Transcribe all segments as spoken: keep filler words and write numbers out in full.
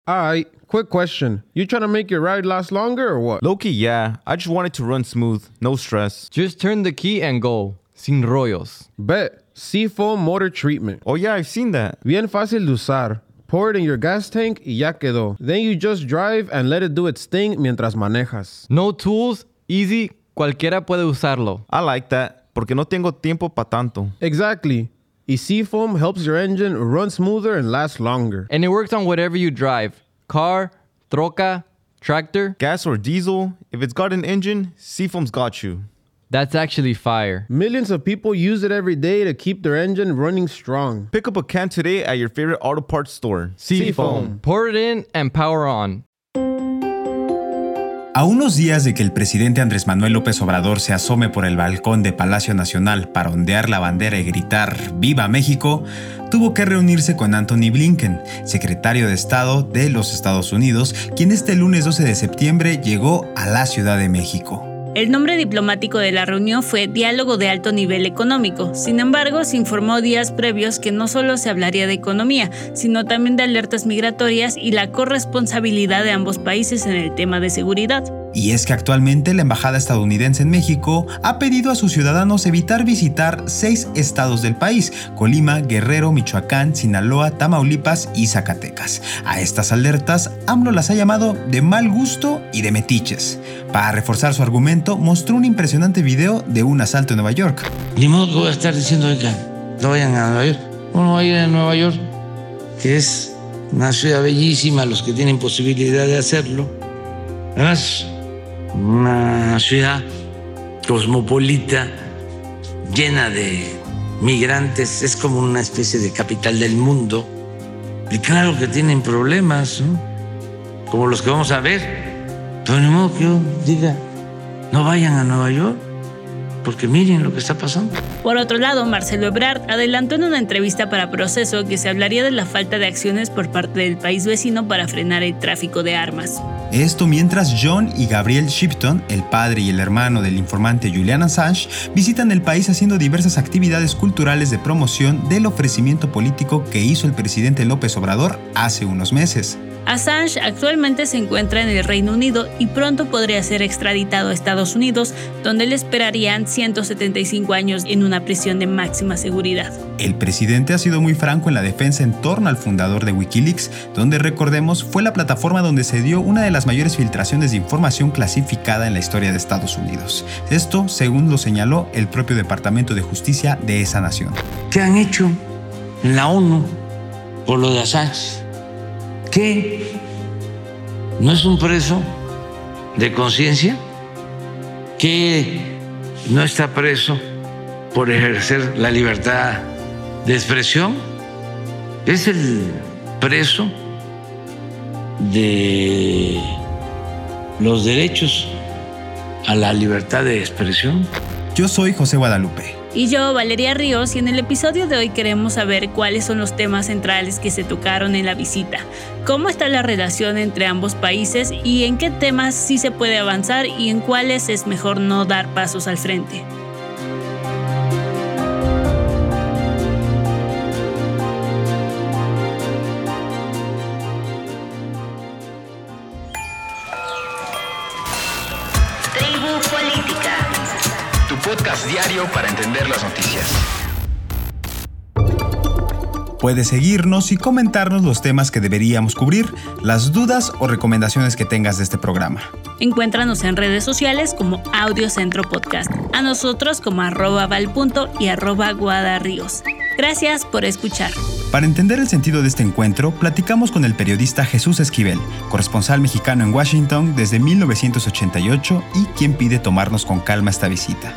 Alright, quick question. You trying to make your ride last longer or what? Low-key, yeah. I just want it to run smooth. No stress. Just turn the key and go. Sin rollos. Bet. Seafoam Motor Treatment. Oh yeah, I've seen that. Bien fácil de usar. Pour it in your gas tank y ya quedó. Then you just drive and let it do its thing mientras manejas. No tools, easy, cualquiera puede usarlo. I like that, porque no tengo tiempo pa' tanto. Exactly. Y Seafoam helps your engine run smoother and last longer. And it works on whatever you drive. Car, troca, tractor. Gas or diesel, if it's got an engine, Seafoam's got you. That's actually fire. Millions of people use it every day to keep their engine running strong. Pick up a can today at your favorite auto parts store. Seafoam. Pour it in and power on. A unos días de que el presidente Andrés Manuel López Obrador se asome por el balcón de Palacio Nacional para ondear la bandera y gritar ¡Viva México!, tuvo que reunirse con Antony Blinken, secretario de Estado de los Estados Unidos, quien este lunes doce de septiembre llegó a la Ciudad de México. El nombre diplomático de la reunión fue Diálogo de Alto Nivel Económico. Sin embargo, se informó días previos que no solo se hablaría de economía, sino también de alertas migratorias y la corresponsabilidad de ambos países en el tema de seguridad. Y es que actualmente la embajada estadounidense en México ha pedido a sus ciudadanos evitar visitar seis estados del país: Colima, Guerrero, Michoacán, Sinaloa, Tamaulipas y Zacatecas. A estas alertas, AMLO las ha llamado de mal gusto y de metiches. Para reforzar su argumento, mostró un impresionante video de un asalto en Nueva York. Ni modo que voy a estar diciendo que no vayan a Nueva York. Uno va a ir a Nueva York, que es una ciudad bellísima, los que tienen posibilidad de hacerlo. Además, una ciudad cosmopolita, llena de migrantes, es como una especie de capital del mundo. Y claro que tienen problemas, ¿no?, como los que vamos a ver. Pero ni modo que yo diga, no vayan a Nueva York, porque miren lo que está pasando. Por otro lado, Marcelo Ebrard adelantó en una entrevista para Proceso que se hablaría de la falta de acciones por parte del país vecino para frenar el tráfico de armas. Esto mientras John y Gabriel Shipton, el padre y el hermano del informante Julian Assange, visitan el país haciendo diversas actividades culturales de promoción del ofrecimiento político que hizo el presidente López Obrador hace unos meses. Assange actualmente se encuentra en el Reino Unido y pronto podría ser extraditado a Estados Unidos, donde le esperarían ciento setenta y cinco años en una prisión de máxima seguridad. El presidente ha sido muy franco en la defensa en torno al fundador de Wikileaks, donde, recordemos, fue la plataforma donde se dio una de las mayores filtraciones de información clasificada en la historia de Estados Unidos. Esto, según lo señaló el propio Departamento de Justicia de esa nación. ¿Qué han hecho en la ONU por lo de Assange? ¿Qué? ¿No es un preso de conciencia? ¿Que no está preso por ejercer la libertad de expresión? Es el preso de los derechos a la libertad de expresión. Yo soy José Guadalupe. Y yo, Valeria Ríos, y en el episodio de hoy queremos saber cuáles son los temas centrales que se tocaron en la visita, cómo está la relación entre ambos países y en qué temas sí se puede avanzar y en cuáles es mejor no dar pasos al frente. Podcast diario para entender las noticias. Puedes seguirnos y comentarnos los temas que deberíamos cubrir, las dudas o recomendaciones que tengas de este programa. Encuéntranos en redes sociales como Audiocentro Podcast, a nosotros como arroba valpunto y arroba guadarríos. Gracias por escuchar. Para entender el sentido de este encuentro, platicamos con el periodista Jesús Esquivel, corresponsal mexicano en Washington desde mil novecientos ochenta y ocho y quien pide tomarnos con calma esta visita.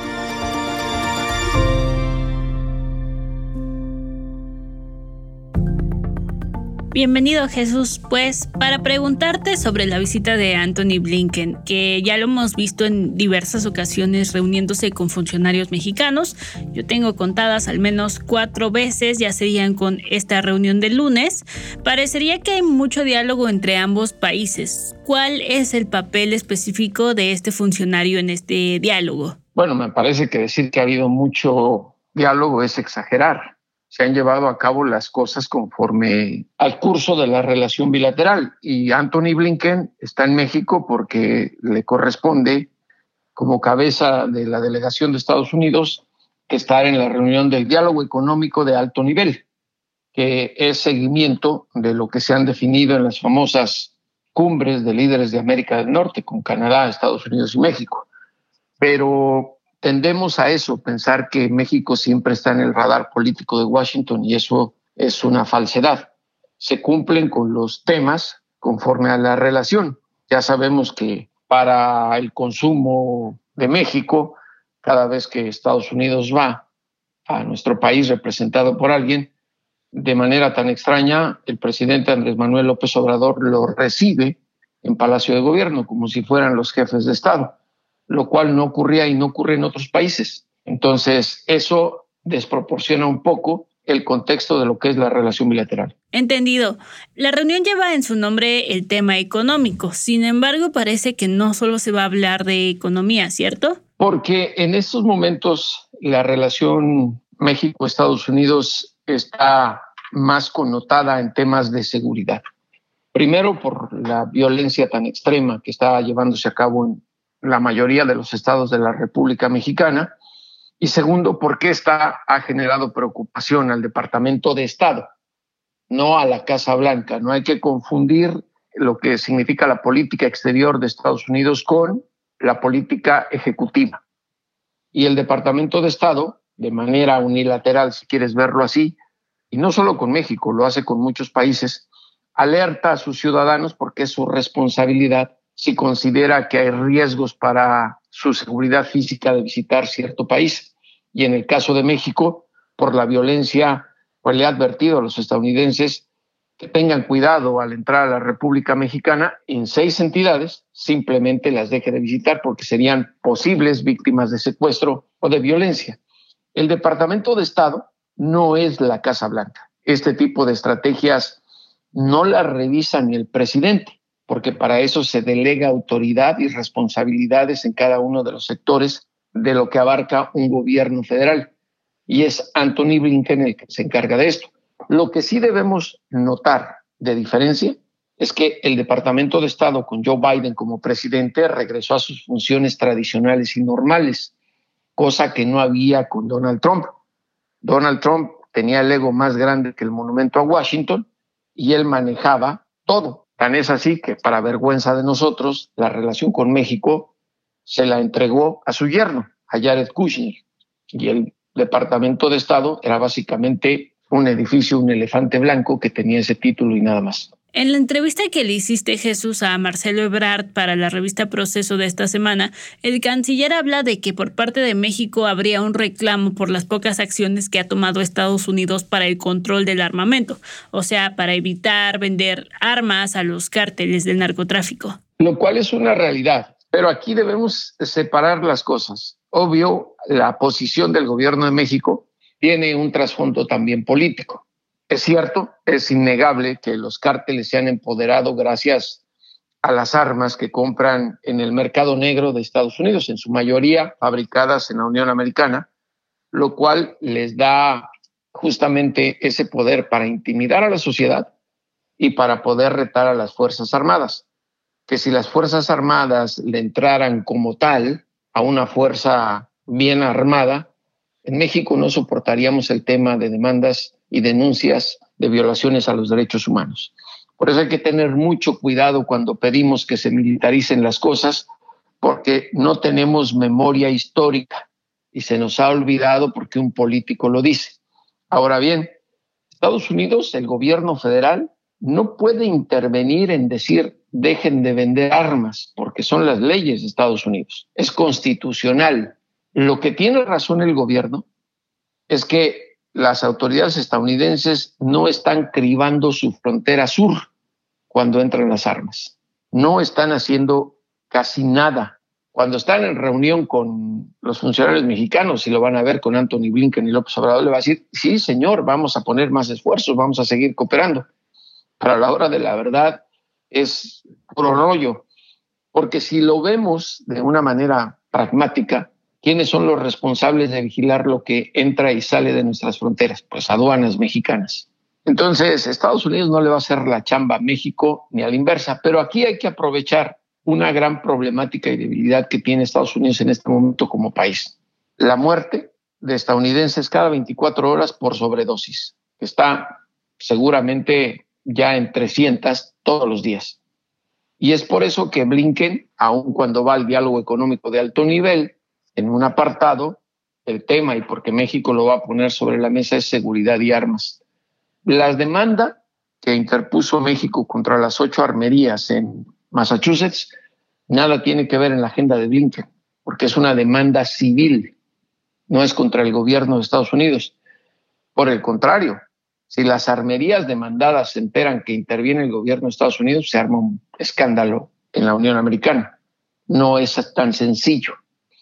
Bienvenido, Jesús. Pues para preguntarte sobre la visita de Antony Blinken, que ya lo hemos visto en diversas ocasiones reuniéndose con funcionarios mexicanos. Yo tengo contadas al menos cuatro veces, ya serían con esta reunión del lunes. Parecería que hay mucho diálogo entre ambos países. ¿Cuál es el papel específico de este funcionario en este diálogo? Bueno, me parece que decir que ha habido mucho diálogo es exagerar. se han llevado a cabo las cosas conforme al curso de la relación bilateral. Y Antony Blinken está en México porque le corresponde, como cabeza de la delegación de Estados Unidos, estar en la reunión del diálogo económico de alto nivel, que es seguimiento de lo que se han definido en las famosas cumbres de líderes de América del Norte, con Canadá, Estados Unidos y México. Pero tendemos a eso, pensar que México siempre está en el radar político de Washington, y eso es una falsedad. Se cumplen con los temas conforme a la relación. Ya sabemos que para el consumo de México, cada vez que Estados Unidos va a nuestro país representado por alguien, de manera tan extraña, el presidente Andrés Manuel López Obrador lo recibe en Palacio de Gobierno como si fueran los jefes de Estado, lo cual no ocurría y no ocurre en otros países. Entonces, eso desproporciona un poco el contexto de lo que es la relación bilateral. Entendido. La reunión lleva en su nombre el tema económico. Sin embargo, parece que no solo se va a hablar de economía, ¿cierto? Porque en estos momentos la relación México-Estados Unidos está más connotada en temas de seguridad. Primero, por la violencia tan extrema que está llevándose a cabo en la mayoría de los estados de la República Mexicana. Y segundo, porque esta ha generado preocupación al Departamento de Estado, no a la Casa Blanca. No hay que confundir lo que significa la política exterior de Estados Unidos con la política ejecutiva. Y el Departamento de Estado, de manera unilateral, si quieres verlo así, y no solo con México, lo hace con muchos países, alerta a sus ciudadanos porque es su responsabilidad si considera que hay riesgos para su seguridad física de visitar cierto país. Y en el caso de México, por la violencia, pues le ha advertido a los estadounidenses que tengan cuidado al entrar a la República Mexicana. En seis entidades simplemente las deje de visitar porque serían posibles víctimas de secuestro o de violencia. El Departamento de Estado no es la Casa Blanca. Este tipo de estrategias no las revisa ni el presidente, porque para eso se delega autoridad y responsabilidades en cada uno de los sectores de lo que abarca un gobierno federal. Y es Antony Blinken el que se encarga de esto. Lo que sí debemos notar de diferencia es que el Departamento de Estado, con Joe Biden como presidente, regresó a sus funciones tradicionales y normales, cosa que no había con Donald Trump. Donald Trump tenía el ego más grande que el monumento a Washington y él manejaba todo. Tan es así que, para vergüenza de nosotros, la relación con México se la entregó a su yerno, a Jared Kushner, y el Departamento de Estado era básicamente un edificio, un elefante blanco que tenía ese título y nada más. En la entrevista que le hiciste, Jesús, a Marcelo Ebrard para la revista Proceso de esta semana, el canciller habla de que por parte de México habría un reclamo por las pocas acciones que ha tomado Estados Unidos para el control del armamento, o sea, para evitar vender armas a los cárteles del narcotráfico. Lo cual es una realidad, pero aquí debemos separar las cosas. Obvio, la posición del gobierno de México tiene un trasfondo también político. Es cierto, es innegable que los cárteles se han empoderado gracias a las armas que compran en el mercado negro de Estados Unidos, en su mayoría fabricadas en la Unión Americana, lo cual les da justamente ese poder para intimidar a la sociedad y para poder retar a las Fuerzas Armadas. Que si las Fuerzas Armadas le entraran como tal a una fuerza bien armada, en México no soportaríamos el tema de demandas y denuncias de violaciones a los derechos humanos. Por eso hay que tener mucho cuidado cuando pedimos que se militaricen las cosas, porque no tenemos memoria histórica y se nos ha olvidado porque un político lo dice. Ahora bien, Estados Unidos, el gobierno federal, no puede intervenir en decir dejen de vender armas, porque son las leyes de Estados Unidos. Es constitucional. Lo que tiene razón el gobierno es que las autoridades estadounidenses no están cribando su frontera sur cuando entran las armas. No están haciendo casi nada. Cuando están en reunión con los funcionarios mexicanos, y lo van a ver con Antony Blinken y López Obrador, le va a decir, sí, señor, vamos a poner más esfuerzos, vamos a seguir cooperando. Pero a la hora de la verdad es puro rollo. Porque si lo vemos de una manera pragmática, ¿Quiénes son los responsables de vigilar lo que entra y sale de nuestras fronteras? Pues aduanas mexicanas. Entonces, Estados Unidos no le va a hacer la chamba a México ni a la inversa, pero aquí hay que aprovechar una gran problemática y debilidad que tiene Estados Unidos en este momento como país. La muerte de estadounidenses cada veinticuatro horas por sobredosis, que está seguramente ya en trescientas todos los días. Y es por eso que Blinken, aun cuando va al diálogo económico de alto nivel, en un apartado, el tema, y porque México lo va a poner sobre la mesa, es seguridad y armas. Las demandas que interpuso México contra las ocho armerías en Massachusetts, nada tiene que ver en la agenda de Blinken, porque es una demanda civil, no es contra el gobierno de Estados Unidos. Por el contrario, si las armerías demandadas se enteran que interviene el gobierno de Estados Unidos, se arma un escándalo en la Unión Americana. No es tan sencillo.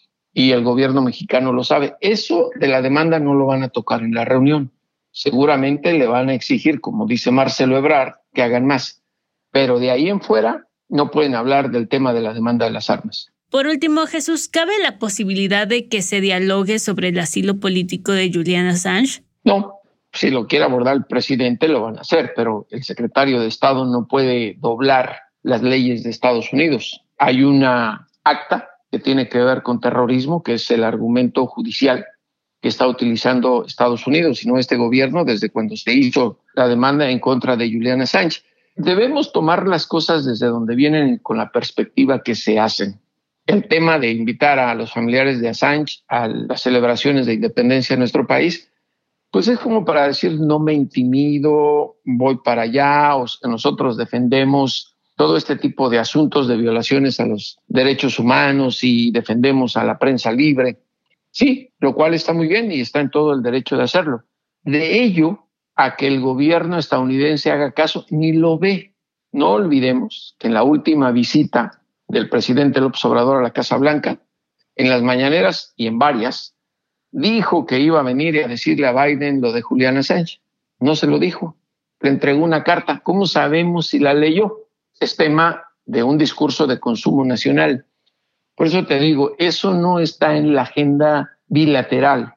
Y el gobierno mexicano lo sabe. Eso de la demanda no lo van a tocar en la reunión. Seguramente le van a exigir, como dice Marcelo Ebrard, que hagan más. Pero de ahí en fuera no pueden hablar del tema de la demanda de las armas. Por último, Jesús, ¿cabe la posibilidad de que se dialogue sobre el asilo político de Julian Assange? No. Si lo quiere abordar el presidente, lo van a hacer, pero el secretario de Estado no puede doblar las leyes de Estados Unidos. Hay una acta que tiene que ver con terrorismo, que es el argumento judicial que está utilizando Estados Unidos, y no este gobierno, desde cuando se hizo la demanda en contra de Julian Assange. Debemos tomar las cosas desde donde vienen, con la perspectiva que se hacen. El tema de invitar a los familiares de Assange a las celebraciones de independencia de nuestro país, pues es como para decir, no me intimido, voy para allá, o nosotros defendemos todo este tipo de asuntos de violaciones a los derechos humanos y defendemos a la prensa libre. Sí, lo cual está muy bien y está en todo el derecho de hacerlo. De ello a que el gobierno estadounidense haga caso, ni lo ve. No olvidemos que en la última visita del presidente López Obrador a la Casa Blanca, en las mañaneras y en varias, dijo que iba a venir y a decirle a Biden lo de Julian Assange. No se lo dijo. Le entregó una carta. ¿Cómo sabemos si la leyó? Es tema de un discurso de consumo nacional. Por eso te digo, eso no está en la agenda bilateral.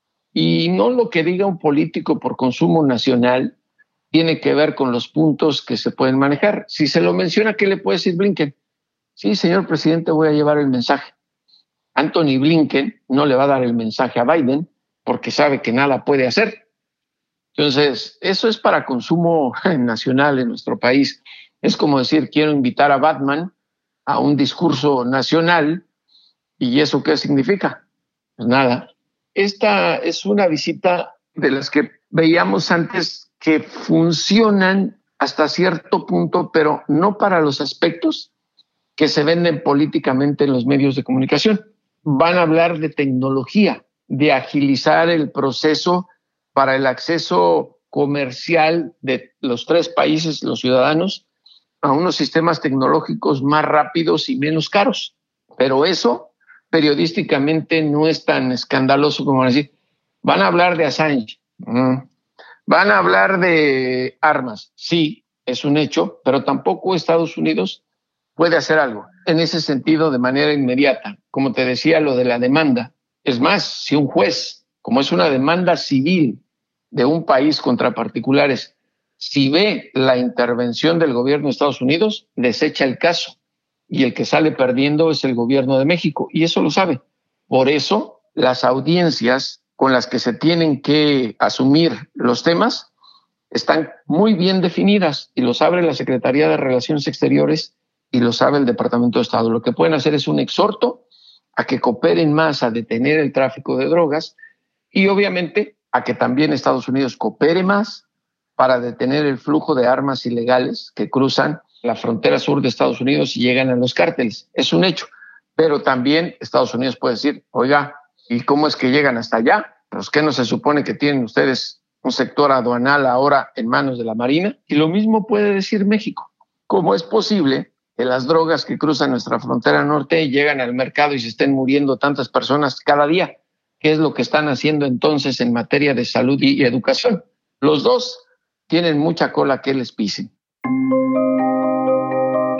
Y no lo que diga un político por consumo nacional tiene que ver con los puntos que se pueden manejar. Si se lo menciona, ¿qué le puede decir Blinken? Sí, señor presidente, voy a llevar el mensaje. Anthony Blinken no le va a dar el mensaje a Biden porque sabe que nada puede hacer. Entonces, eso es para consumo nacional en nuestro país. Es como decir, quiero invitar a Batman a un discurso nacional, ¿y eso qué significa? Pues nada. Esta es una visita de las que veíamos antes que funcionan hasta cierto punto, pero no para los aspectos que se venden políticamente en los medios de comunicación. Van a hablar de tecnología, de agilizar el proceso para el acceso comercial de los tres países, los ciudadanos, a unos sistemas tecnológicos más rápidos y menos caros. Pero eso periodísticamente no es tan escandaloso como decir, van a hablar de Assange, mm. van a hablar de armas. Sí, es un hecho, pero tampoco Estados Unidos puede hacer algo en ese sentido de manera inmediata. Como te decía, lo de la demanda. Es más, si un juez, como es una demanda civil de un país contra particulares, si ve la intervención del gobierno de Estados Unidos, desecha el caso. Y el que sale perdiendo es el gobierno de México. Y eso lo sabe. Por eso, las audiencias con las que se tienen que asumir los temas están muy bien definidas y lo sabe la Secretaría de Relaciones Exteriores y lo sabe el Departamento de Estado. Lo que pueden hacer es un exhorto a que cooperen más a detener el tráfico de drogas y obviamente a que también Estados Unidos coopere más para detener el flujo de armas ilegales que cruzan la frontera sur de Estados Unidos y llegan a los cárteles. Es un hecho. Pero también Estados Unidos puede decir, oiga, ¿y cómo es que llegan hasta allá? Pues ¿qué no se supone que tienen ustedes un sector aduanal ahora en manos de la Marina? Y lo mismo puede decir México. ¿Cómo es posible que las drogas que cruzan nuestra frontera norte llegan al mercado y se estén muriendo tantas personas cada día? ¿Qué es lo que están haciendo entonces en materia de salud y educación? Los dos tienen mucha cola que les pisen.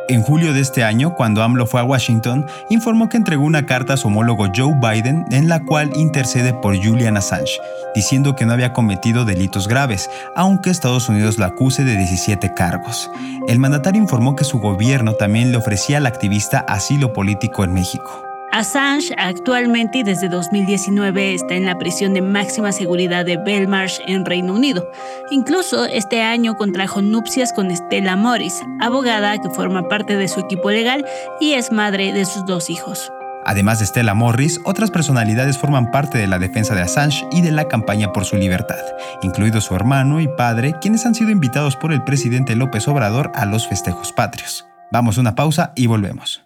En julio de este año, cuando AMLO fue a Washington, informó que entregó una carta a su homólogo Joe Biden en la cual intercede por Julian Assange, diciendo que no había cometido delitos graves, aunque Estados Unidos lo acuse de diecisiete cargos. El mandatario informó que su gobierno también le ofrecía al activista asilo político en México. Assange actualmente y desde dos mil diecinueve está en la prisión de máxima seguridad de Belmarsh en Reino Unido. Incluso este año contrajo nupcias con Stella Morris, abogada que forma parte de su equipo legal y es madre de sus dos hijos. Además de Stella Morris, otras personalidades forman parte de la defensa de Assange y de la campaña por su libertad, incluido su hermano y padre, quienes han sido invitados por el presidente López Obrador a los festejos patrios. Vamos a una pausa y volvemos.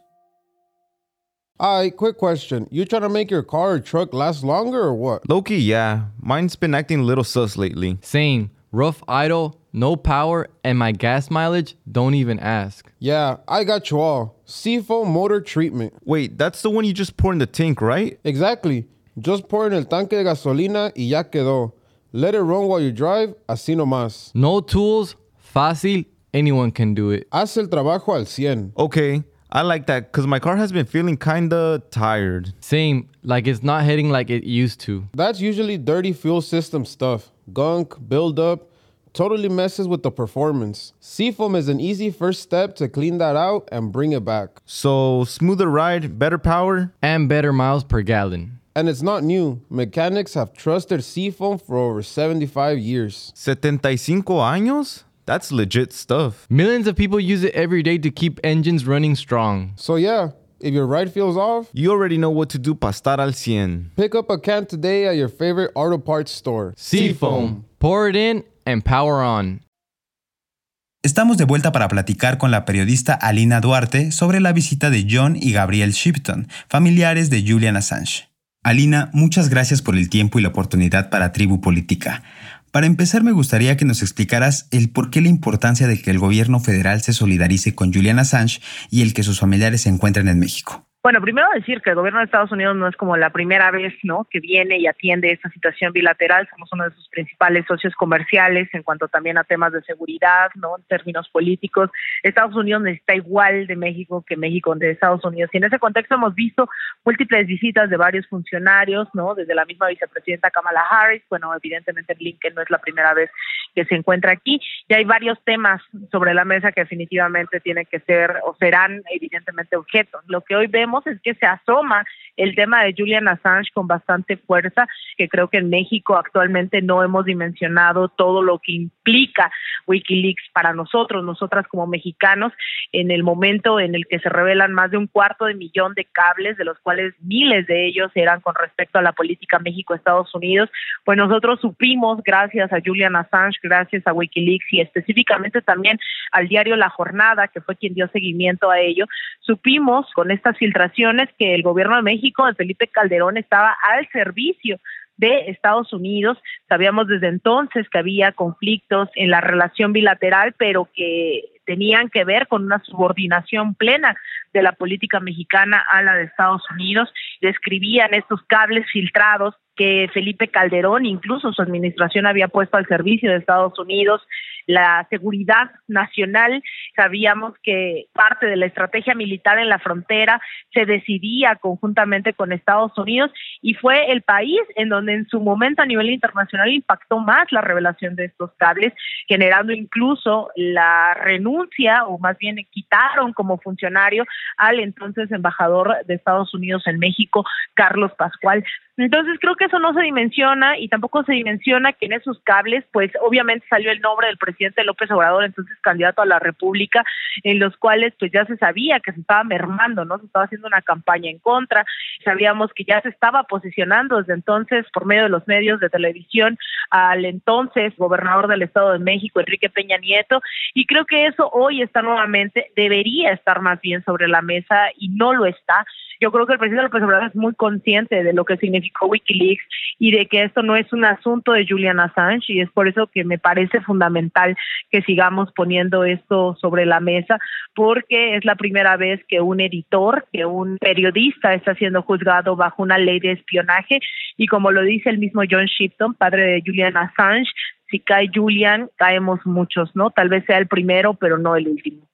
Alright, quick question. You trying to make your car or truck last longer or what? Low-key, yeah. Mine's been acting a little sus lately. Same. Rough idle, no power, and my gas mileage, don't even ask. Yeah, I got you all. Seafoam motor treatment. Wait, that's the one you just pour in the tank, right? Exactly. Just pour en el tanque de gasolina y ya quedó. Let it run while you drive, así nomás. No tools, fácil, anyone can do it. Haz el trabajo al cien. Okay, I like that because my car has been feeling kinda tired. Same, like it's not hitting like it used to. That's usually dirty fuel system stuff. Gunk, buildup, totally messes with the performance. Seafoam is an easy first step to clean that out and bring it back. So, smoother ride, better power? And better miles per gallon. And it's not new. Mechanics have trusted Seafoam for over seventy-five years. setenta y cinco años? That's legit stuff. Millions of people use it every day to keep engines running strong. So yeah, if your ride feels off, you already know what to do para estar al cien. Pick up a can today at your favorite auto parts store. Seafoam. Pour it in and power on. Estamos de vuelta para platicar con la periodista Alina Duarte sobre la visita de John y Gabrielle Shipton, familiares de Julian Assange. Alina, muchas gracias por el tiempo y la oportunidad para Tribu Política. Para empezar, me gustaría que nos explicaras el por qué la importancia de que el gobierno federal se solidarice con Julian Assange y el que sus familiares se encuentren en México. Bueno, primero decir que el gobierno de Estados Unidos no es como la primera vez, ¿no?, que viene y atiende esta situación bilateral. Somos uno de sus principales socios comerciales en cuanto también a temas de seguridad, ¿no?, en términos políticos. Estados Unidos necesita igual de México que México de Estados Unidos. Y en ese contexto hemos visto múltiples visitas de varios funcionarios, ¿no?, desde la misma vicepresidenta Kamala Harris. Bueno, evidentemente Blinken no es la primera vez que se encuentra aquí. Y hay varios temas sobre la mesa que definitivamente tienen que ser o serán evidentemente objeto. Lo que hoy vemos es que se asoma el tema de Julian Assange con bastante fuerza, que creo que en México actualmente no hemos dimensionado todo lo que implica Wikileaks para nosotros, nosotras como mexicanos, en el momento en el que se revelan más de un cuarto de millón de cables, de los cuales miles de ellos eran con respecto a la política México-Estados Unidos. Pues nosotros supimos, gracias a Julian Assange, gracias a Wikileaks y específicamente también al diario La Jornada, que fue quien dio seguimiento a ello, supimos con estas filtraciones que el gobierno de México, de Felipe Calderón, estaba al servicio de Estados Unidos. Sabíamos desde entonces que había conflictos en la relación bilateral, pero que tenían que ver con una subordinación plena de la política mexicana a la de Estados Unidos. Describían estos cables filtrados que Felipe Calderón, incluso su administración, había puesto al servicio de Estados Unidos. La seguridad nacional, sabíamos que parte de la estrategia militar en la frontera se decidía conjuntamente con Estados Unidos y fue el país en donde en su momento a nivel internacional impactó más la revelación de estos cables, generando incluso la renuncia, o más bien quitaron como funcionario al entonces embajador de Estados Unidos en México, Carlos Pascual. Entonces creo que eso no se dimensiona y tampoco se dimensiona que en esos cables, pues obviamente salió el nombre del presidente López Obrador, entonces candidato a la República, en los cuales pues ya se sabía que se estaba mermando, ¿no? Se estaba haciendo una campaña en contra, sabíamos que ya se estaba posicionando desde entonces por medio de los medios de televisión al entonces gobernador del Estado de México, Enrique Peña Nieto, y creo que eso hoy está nuevamente, debería estar más bien sobre la mesa y no lo está. Yo creo que el presidente López Obrador es muy consciente de lo que significó Wikileaks y de que esto no es un asunto de Julian Assange, y es por eso que me parece fundamental que sigamos poniendo esto sobre la mesa, porque es la primera vez que un editor, que un periodista está siendo juzgado bajo una ley de espionaje, y como lo dice el mismo John Shipton, padre de Julian Assange, si cae Julian, caemos muchos, ¿no? Tal vez sea el primero, pero no el último.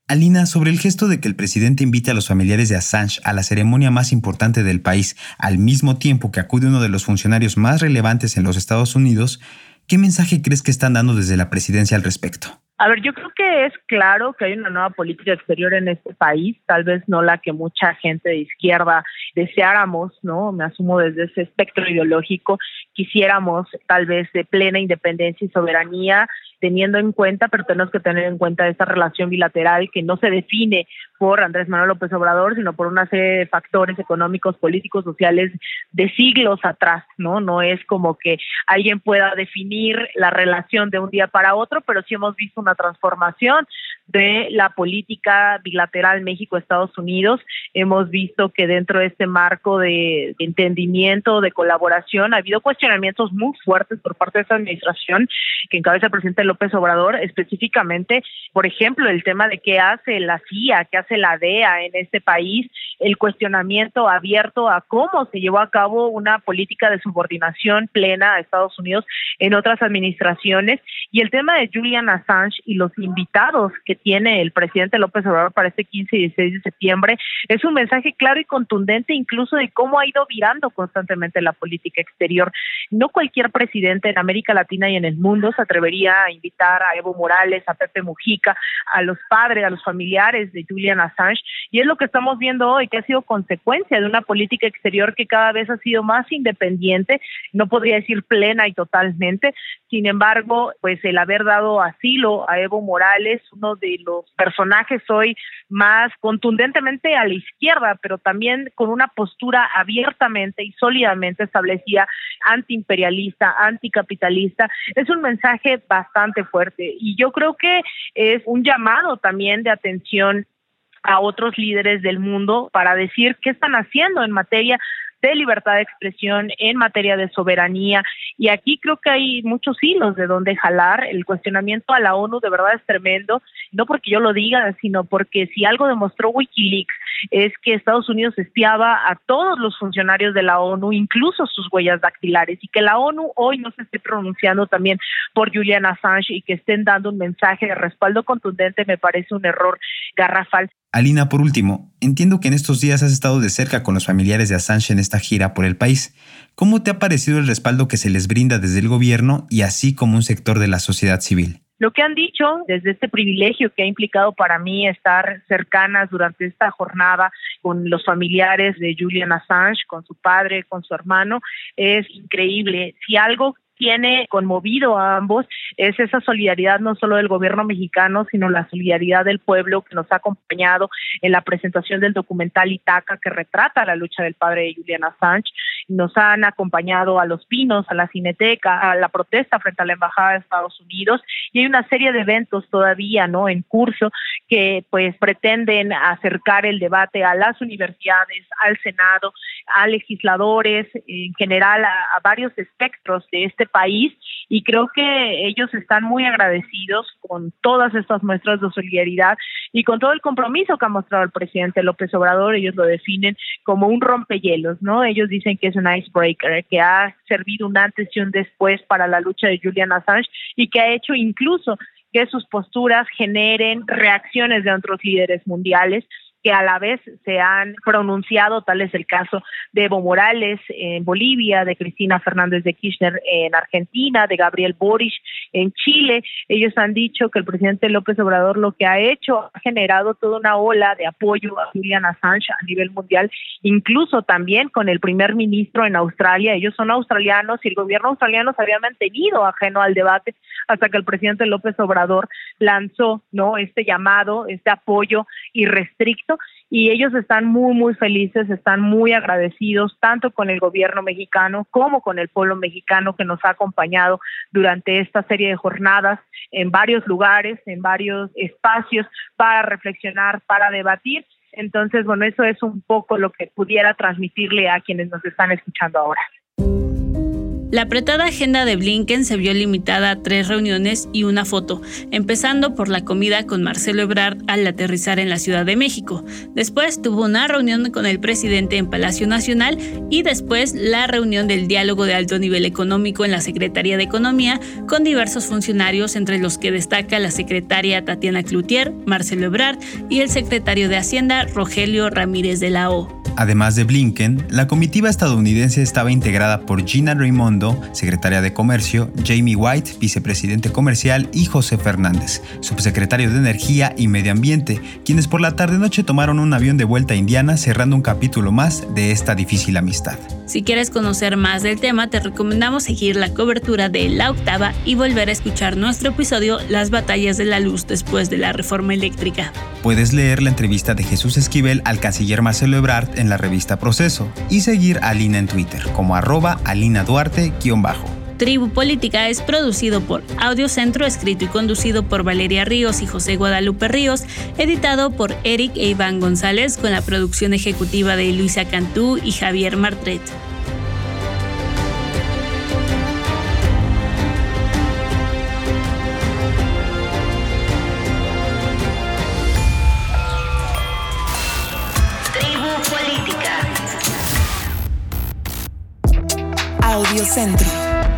Alina, sobre el gesto de que el presidente invite a los familiares de Assange a la ceremonia más importante del país, al mismo tiempo que acude uno de los funcionarios más relevantes en los Estados Unidos, ¿qué mensaje crees que están dando desde la presidencia al respecto? A ver, yo creo que es claro que hay una nueva política exterior en este país, tal vez no la que mucha gente de izquierda deseáramos, ¿no? Me asumo desde ese espectro ideológico, quisiéramos tal vez de plena independencia y soberanía, teniendo en cuenta, pero tenemos que tener en cuenta esta relación bilateral que no se define por Andrés Manuel López Obrador, sino por una serie de factores económicos, políticos, sociales de siglos atrás, ¿no? No es como que alguien pueda definir la relación de un día para otro, pero sí hemos visto una transformación de la política bilateral México-Estados Unidos. Hemos visto que dentro de este marco de entendimiento, de colaboración, ha habido cuestionamientos muy fuertes por parte de esta administración que encabeza el presidente López Obrador, específicamente, por ejemplo, el tema de qué hace la C I A, qué hace la D E A en este país, el cuestionamiento abierto a cómo se llevó a cabo una política de subordinación plena a Estados Unidos en otras administraciones, y el tema de Julian Assange y los invitados que tiene el presidente López Obrador para este quince y dieciséis de septiembre, es un mensaje claro y contundente incluso de cómo ha ido virando constantemente la política exterior. No cualquier presidente en América Latina y en el mundo se atrevería a invitar a Evo Morales, a Pepe Mujica, a los padres, a los familiares de Julian Assange, y es lo que estamos viendo hoy, que ha sido consecuencia de una política exterior que cada vez ha sido más independiente, no podría decir plena y totalmente. Sin embargo, pues el haber dado asilo a Evo Morales, uno de los personajes hoy más contundentemente a la izquierda, pero también con una postura abiertamente y sólidamente establecida antiimperialista, anticapitalista, es un mensaje bastante fuerte, y yo creo que es un llamado también de atención a otros líderes del mundo para decir qué están haciendo en materia de libertad de expresión, en materia de soberanía, y aquí creo que hay muchos hilos de donde jalar. El cuestionamiento a la ONU de verdad es tremendo, no porque yo lo diga, sino porque si algo demostró Wikileaks es que Estados Unidos espiaba a todos los funcionarios de la ONU, incluso sus huellas dactilares, y que la ONU hoy no se esté pronunciando también por Julian Assange y que estén dando un mensaje de respaldo contundente me parece un error garrafal. Alina, por último, entiendo que en estos días has estado de cerca con los familiares de Assange en esta gira por el país. ¿Cómo te ha parecido el respaldo que se les brinda desde el gobierno y así como un sector de la sociedad civil? Lo que han dicho desde este privilegio que ha implicado para mí estar cercanas durante esta jornada con los familiares de Julian Assange, con su padre, con su hermano, es increíble. Si algo tiene conmovido a ambos es esa solidaridad no solo del gobierno mexicano, sino la solidaridad del pueblo que nos ha acompañado en la presentación del documental Itaca, que retrata la lucha del padre de Julian Assange. Nos han acompañado a Los Pinos, a la Cineteca, a la protesta frente a la Embajada de Estados Unidos, y hay una serie de eventos todavía no en curso que pues pretenden acercar el debate a las universidades, al Senado, a legisladores, en general a, a varios espectros de este país, y creo que ellos están muy agradecidos con todas estas muestras de solidaridad y con todo el compromiso que ha mostrado el presidente López Obrador. Ellos lo definen como un rompehielos, ¿no? Ellos dicen que es un icebreaker, que ha servido un antes y un después para la lucha de Julian Assange y que ha hecho incluso que sus posturas generen reacciones de otros líderes mundiales que a la vez se han pronunciado, tal es el caso de Evo Morales en Bolivia, de Cristina Fernández de Kirchner en Argentina, de Gabriel Boric en Chile. Ellos han dicho que el presidente López Obrador lo que ha hecho ha generado toda una ola de apoyo a Julian Assange a nivel mundial, incluso también con el primer ministro en Australia. Ellos son australianos y el gobierno australiano se había mantenido ajeno al debate hasta que el presidente López Obrador lanzó no este llamado, este apoyo irrestricto, y ellos están muy muy felices, están muy agradecidos tanto con el gobierno mexicano como con el pueblo mexicano que nos ha acompañado durante esta serie de jornadas en varios lugares, en varios espacios para reflexionar, para debatir. Entonces, bueno, eso es un poco lo que pudiera transmitirle a quienes nos están escuchando ahora. La apretada agenda de Blinken se vio limitada a tres reuniones y una foto, empezando por la comida con Marcelo Ebrard al aterrizar en la Ciudad de México. Después tuvo una reunión con el presidente en Palacio Nacional y después la reunión del diálogo de alto nivel económico en la Secretaría de Economía con diversos funcionarios, entre los que destaca la secretaria Tatiana Cloutier, Marcelo Ebrard y el secretario de Hacienda, Rogelio Ramírez de la O. Además de Blinken, la comitiva estadounidense estaba integrada por Gina Raimondo, secretaria de Comercio, Jamie White, vicepresidente comercial, y José Fernández, subsecretario de Energía y Medio Ambiente, quienes por la tarde-noche tomaron un avión de vuelta a Indiana, cerrando un capítulo más de esta difícil amistad. Si quieres conocer más del tema, te recomendamos seguir la cobertura de La Octava y volver a escuchar nuestro episodio Las batallas de la luz después de la reforma eléctrica. Puedes leer la entrevista de Jesús Esquivel al canciller Marcelo Ebrard en la revista Proceso y seguir a Alina en Twitter como arroba Alina Duarte-bajo. Tribu Política es producido por Audio Centro, escrito y conducido por Valeria Ríos y José Guadalupe Ríos, editado por Eric e Iván González, con la producción ejecutiva de Luisa Cantú y Javier Martret. Audio Centro.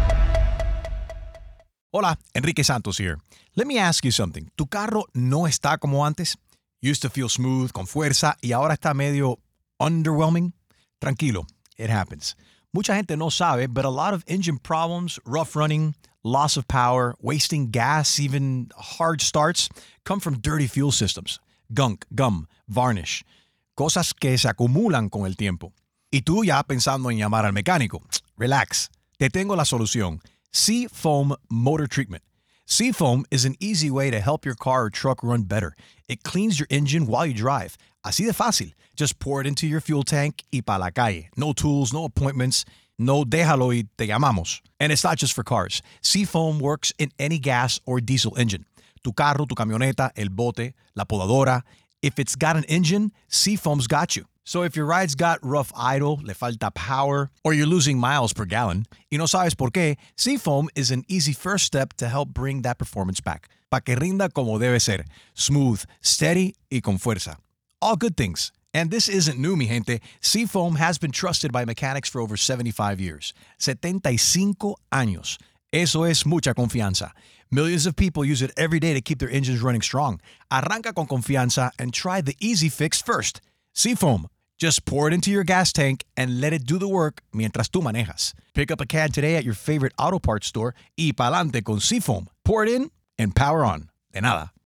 Hola, Enrique Santos here. Let me ask you something. ¿Tu carro no está como antes? Used to feel smooth, con fuerza, y ahora está medio underwhelming? Tranquilo, it happens. Mucha gente no sabe, but a lot of engine problems, rough running, loss of power, wasting gas, even hard starts, come from dirty fuel systems. Gunk, gum, varnish. Cosas que se acumulan con el tiempo. Y tú ya pensando en llamar al mecánico. Relax. Te tengo la solución. Seafoam Motor Treatment. Seafoam is an easy way to help your car or truck run better. It cleans your engine while you drive. Así de fácil. Just pour it into your fuel tank y pa' la calle. No tools, no appointments. No déjalo y te llamamos. And it's not just for cars. Seafoam works in any gas or diesel engine. Tu carro, tu camioneta, el bote, la podadora. If it's got an engine, Seafoam's got you. So if your ride's got rough idle, le falta power, or you're losing miles per gallon, y no sabes por qué, Seafoam is an easy first step to help bring that performance back. Pa' que rinda como debe ser. Smooth, steady, y con fuerza. All good things. And this isn't new, mi gente. Seafoam has been trusted by mechanics for over seventy-five years. setenta y cinco años. Eso es mucha confianza. Millions of people use it every day to keep their engines running strong. Arranca con confianza and try the easy fix first. Seafoam. Just pour it into your gas tank and let it do the work mientras tú manejas. Pick up a can today at your favorite auto parts store y pa'lante con Seafoam. Pour it in and power on. De nada.